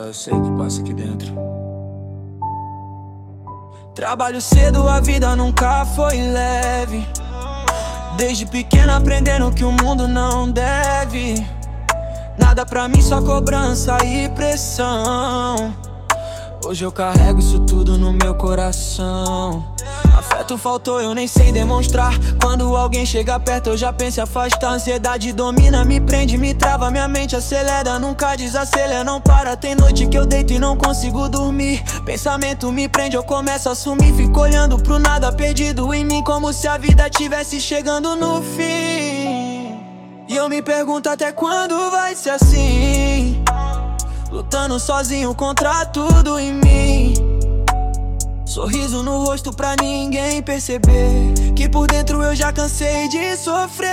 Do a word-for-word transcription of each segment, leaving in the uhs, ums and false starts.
eu sei o que passa aqui dentro. Trabalho cedo, a vida nunca foi leve. Desde pequeno aprendendo que o mundo não deve nada pra mim, só cobrança e pressão. Hoje eu carrego isso tudo no meu coração. Afeto faltou, eu nem sei demonstrar. Quando alguém chega perto eu já penso em afastar. Ansiedade domina, me prende, me trava. Minha mente acelera, nunca desacelera, não para. Tem noite que eu deito e não consigo dormir. Pensamento me prende, eu começo a sumir. Fico olhando pro nada, perdido em mim, como se a vida tivesse chegando no fim. E eu me pergunto até quando vai ser assim, lutando sozinho contra tudo em mim. Sorriso no rosto pra ninguém perceber que por dentro eu já cansei de sofrer.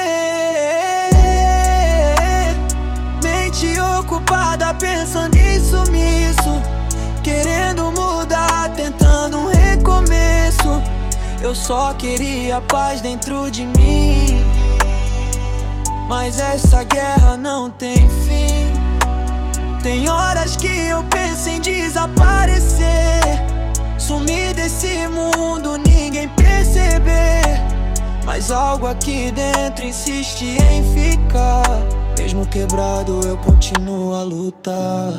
Mente ocupada pensando em sumiço, querendo mudar, tentando um recomeço. Eu só queria paz dentro de mim, mas essa guerra não tem fim. Tem horas que eu penso em desaparecer, sumir desse mundo, ninguém perceber. Mas algo aqui dentro insiste em ficar. Mesmo quebrado eu continuo a lutar.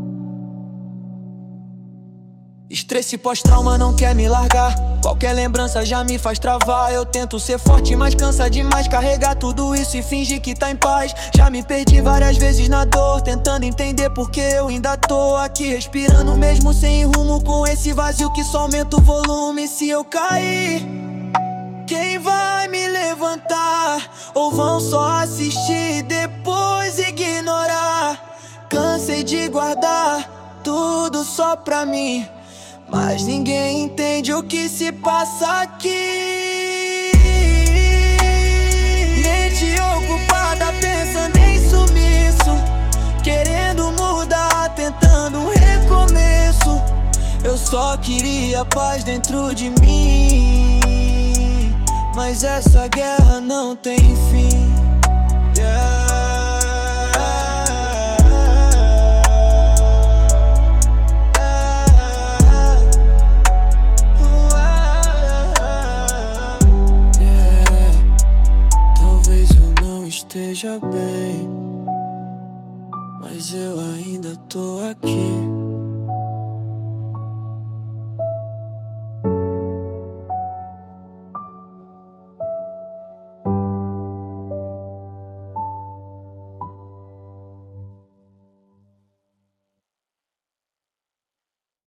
Estresse pós-trauma não quer me largar. Qualquer lembrança já me faz travar. Eu tento ser forte, mas cansa demais carregar tudo isso e fingir que tá em paz. Já me perdi várias vezes na dor, tentando entender porque eu ainda tô aqui respirando, mesmo sem rumo, com esse vazio que só aumenta o volume. Se eu cair, quem vai me levantar? Ou vão só assistir, depois ignorar? Cansei de guardar tudo só pra mim, mas ninguém entende o que se passa aqui. Mente ocupada pensando em sumiço, querendo mudar, tentando um recomeço. Eu só queria paz dentro de mim, mas essa guerra não tem fim. Yeah. Esteja bem, mas eu ainda tô aqui.